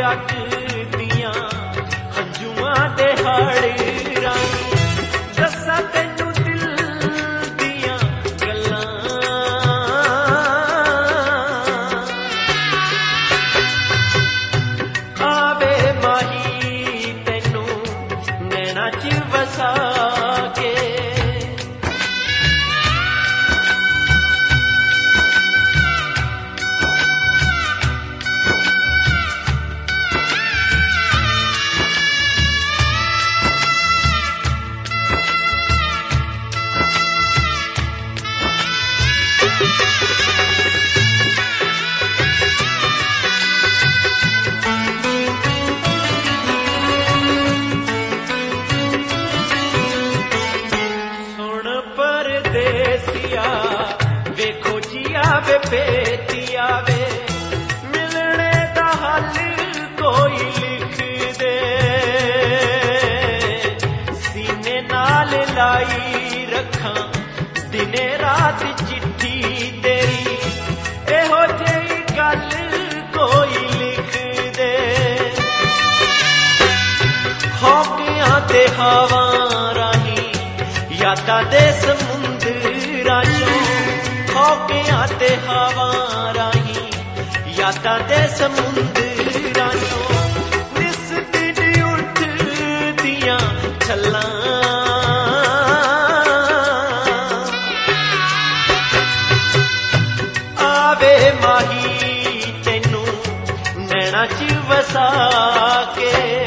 ਅੱਗ ਦੀਆਂ ਹੰਝੂਆਂ ਦੇ ਹਾੜੇ ਰਾਹੀਂ ਦੱਸਾਂ ਤੈਨੂੰ ਦਿਲ ਦੀਆਂ ਗੱਲਾਂ। ਆਵੇ ਮਾਹੀ ਤੈਨੂੰ ਨੈਣਾ ਚ ਵਸਾ ਕੇ। ਵੇਖੋ ਜੀਆ ਵੇ ਬੇਟੀਆ ਵੇ ਮਿਲਣੇ ਦਾ ਹੱਲ ਕੋਈ ਲਿਖ ਦੇ। ਸੀਨੇ ਨਾਲ ਲਾਈ ਰੱਖਾਂ ਦਿਨੇ ਰਾਤ ਚਿੱਠੀ ਤੇਰੀ ਇਹੋ ਜਿਹੀ ਗੱਲ ਕੋਈ ਲਿਖ ਦੇ। ਹੌਕਿਆਂ ਤੇ ਹਵਾ ਰਾਹੀਂ ਯਾਦਾਂ ਦੇ ਸਮੁੰਦਰਾਂ ਚੋਂ ਹੌਕਿਆਂ ਤੇ ਹਵਾ ਰਾਹੀਂ ਯਾਦਾਂ ਦੇ ਸਮੁੰਦਰਾਂ ਚੋਂ ਨਿਸ ਦਿਨ ਉੱਠਦੀਆਂ ਛੱਲਾਂ। ਆਵੇ ਮਾਹੀ ਤੈਨੂੰ ਨੈਣਾ ਚ ਵਸਾ ਕੇ।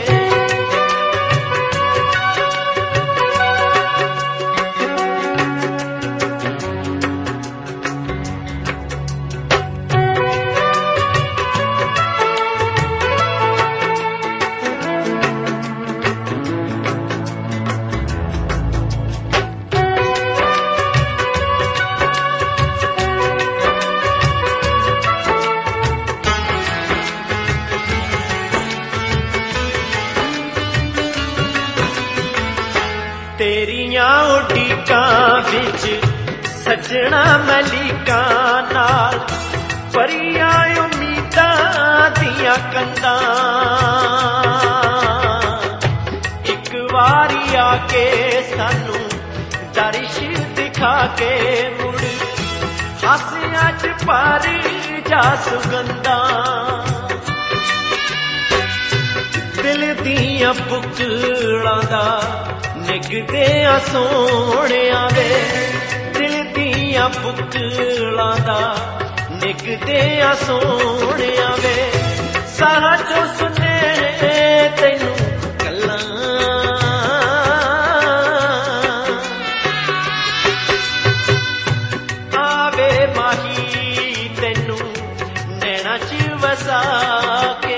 ਤੇਰੀਆਂ ਉਡੀਕਾਂ ਵਿੱਚ ਸੱਜਣਾ ਮਲੀਕਾਂ ਨਾਲ ਭਰੀਆਂ ਉਮੀਦਾਂ ਦੀਆਂ ਕੰਧਾਂ। ਇੱਕ ਵਾਰੀ ਆ ਕੇ ਸਾਨੂੰ ਦਰਿਸ਼ ਦਿਖਾ ਕੇ ਮੁੜ ਹਾਸਿਆਂ ਚ ਭਰ ਜਾ ਸੁਗੰਧਾਂ। ਦਿਲ ਦੀਆਂ ਬੁੱਕਲਾਂ ਦਾ ਨਿਗਦੇ ਆ ਸੋਹਣਿਆਂ ਵੇ ਦਿਲ ਦੀਆਂ ਬੁੱਕਲਾਂ ਦਾ ਨਿਗਦੇ ਆ ਸੋਹਣਿਆਂ ਵੇ ਸਾਹਾਂ ਚੋਂ ਸੁਣੇ ਤੈਨੂੰ ਗੱਲਾਂ। ਆਵੇ ਮਾਹੀ ਤੈਨੂੰ ਨੈਣਾ ਚ ਵਸਾ ਕੇ।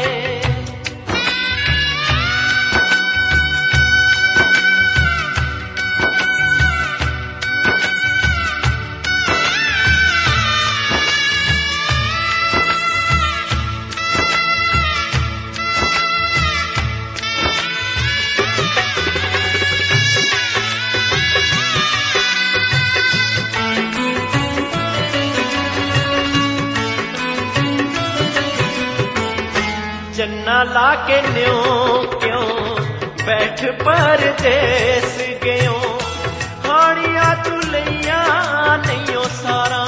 ਚੰਨਾ ਲਾ ਕੇ ਨਿਉ ਕਿਉਂ ਬੈਠ ਪਰਦੇਸ ਗਿਓ ਹਾਣੀਆਂ ਤੂੰ ਲਈਆਂ ਨਹੀਂਓ ਸਾਰਾ।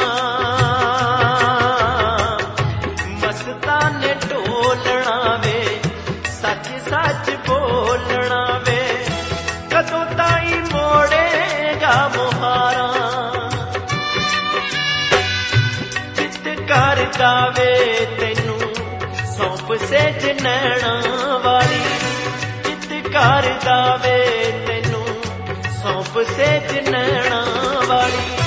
ਮਸਤਾਂ ਨੇ ਢੋਲਣਾ ਵੇ ਸੱਚ ਸੱਚ ਬੋਲਣਾ ਵੇ ਕਦੋਂ ਤਾਈਂ ਮੋੜੇਗਾ ਮੁਹਾਰਾ। ਚਿੱਤ ਕਰਦਾ ਵੇ ਤੈਨੂੰ ਸੌਂਪ ਸੇਜ ਨੈਣਾ ਵਾਲੀ ਚਿੱਤ ਕਰਦਾ ਵੇ ਤੈਨੂੰ ਸੌਂਪ ਸੇਜ ਨੈਣਾ ਵਾਲੀ।